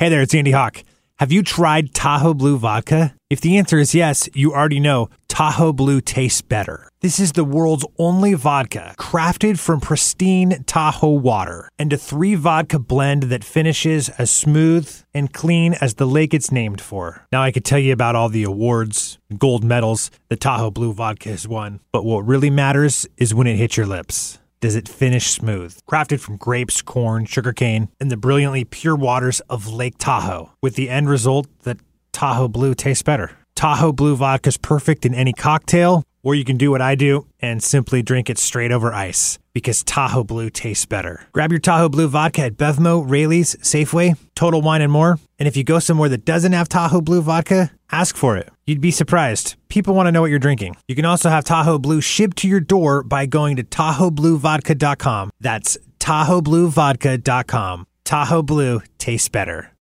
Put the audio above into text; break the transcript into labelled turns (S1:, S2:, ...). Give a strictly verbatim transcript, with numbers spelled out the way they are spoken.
S1: Hey there, it's Andy Hawk. Have you tried Tahoe Blue Vodka? If the answer is yes, you already know Tahoe Blue tastes better. This is the world's only vodka crafted from pristine Tahoe water and a three vodka blend that finishes as smooth and clean as the lake it's named for. Now I could tell you about all the awards, gold medals that Tahoe Blue Vodka has won, but what really matters is when it hits your lips. Does it finish smooth? Crafted from grapes, corn, sugarcane, and the brilliantly pure waters of Lake Tahoe, with the end result that Tahoe Blue tastes better. Tahoe Blue Vodka is perfect in any cocktail, or you can do what I do and simply drink it straight over ice, because Tahoe Blue tastes better. Grab your Tahoe Blue Vodka at Bevmo, Rayleigh's, Safeway, Total Wine and more. And if you go somewhere that doesn't have Tahoe Blue Vodka, ask for it. You'd be surprised. People want to know what you're drinking. You can also have Tahoe Blue shipped to your door by going to Tahoe Blue Vodka dot com. That's Tahoe Blue Vodka dot com. Tahoe Blue tastes better.